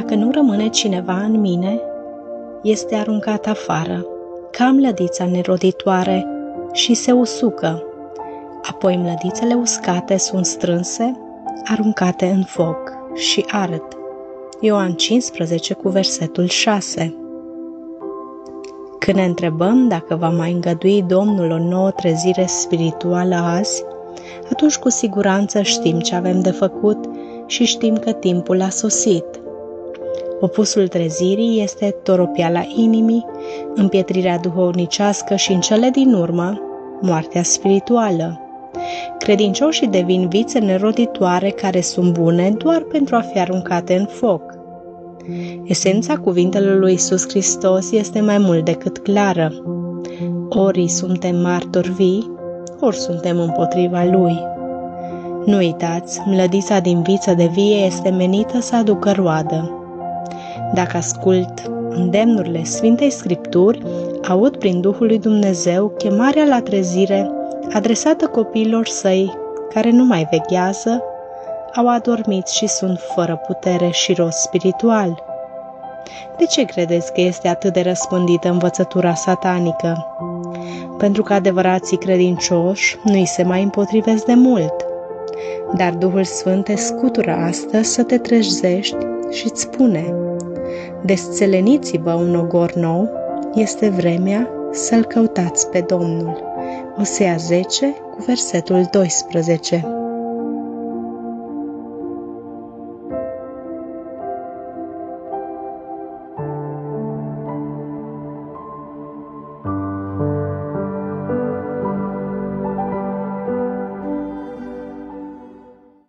Dacă nu rămâne cineva în mine, este aruncat afară, ca mlădița neroditoare, și se usucă. Apoi mlădițele uscate sunt strânse, aruncate în foc și ard. Ioan 15 cu versetul 6. Când ne întrebăm dacă va mai îngădui Domnul o nouă trezire spirituală azi, atunci cu siguranță știm ce avem de făcut și știm că timpul a sosit. Opusul trezirii este toropiala inimii, împietrirea duhovnicească și, în cele din urmă, moartea spirituală. Credincioșii devin vițe neroditoare care sunt bune doar pentru a fi aruncate în foc. Esența cuvintelor lui Iisus Hristos este mai mult decât clară. Ori suntem martori vii, ori suntem împotriva Lui. Nu uitați, mlădița din viță de vie este menită să aducă roadă. Dacă ascult îndemnurile Sfintei Scripturi, aud prin Duhul lui Dumnezeu chemarea la trezire adresată copiilor săi care nu mai veghează, au adormit și sunt fără putere și rost spiritual. De ce credeți că este atât de răspândită învățătura satanică? Pentru că adevărații credincioși nu îi se mai împotrivesc de mult. Dar Duhul Sfânt te scutură astăzi să te trezești și îți spune: desțeleniți-vă un ogor nou, este vremea să-L căutați pe Domnul. Osea 10 cu versetul 12.